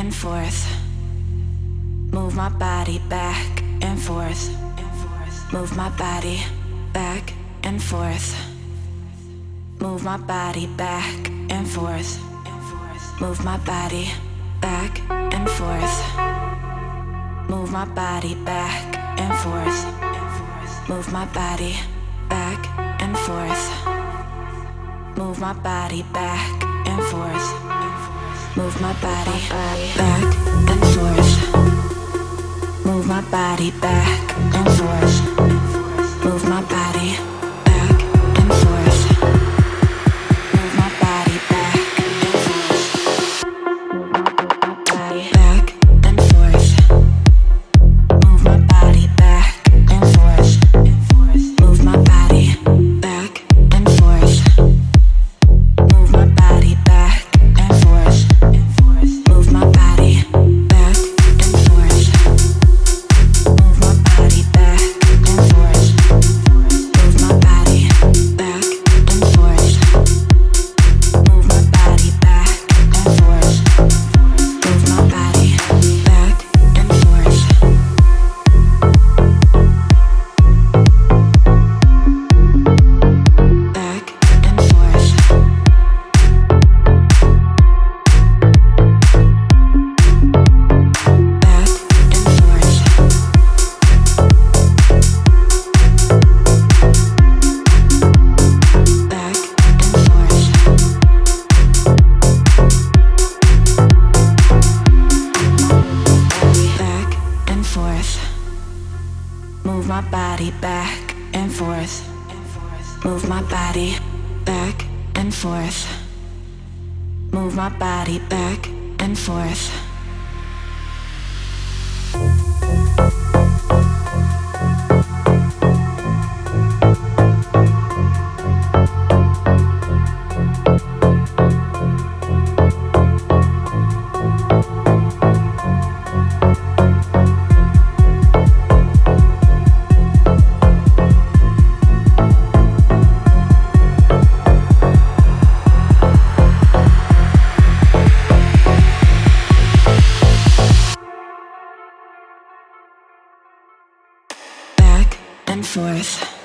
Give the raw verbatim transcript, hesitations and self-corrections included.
and forth. Move my body back and forth. Move my body back and forth. Move my body back and forth. Move my body back and forth. Move my body back and forth. Move my body back and forth. Move my body back and forth. Move my body back and forth. Move my body back and forth. Move my body back and forth. Move my body back and forth. Back and forth. Move my body back and forth. Move my body back and forth. Move my body back and forth. Move my body back and forth. Move my body back and forth. Move my body back and forth. Move my body back and forth. Move my body back and forth. Back and forth. Back and forth. Back and forth. Back and forth. Move my body back and forth. Move my body back and forth. Move my body back and forth. Back and forth.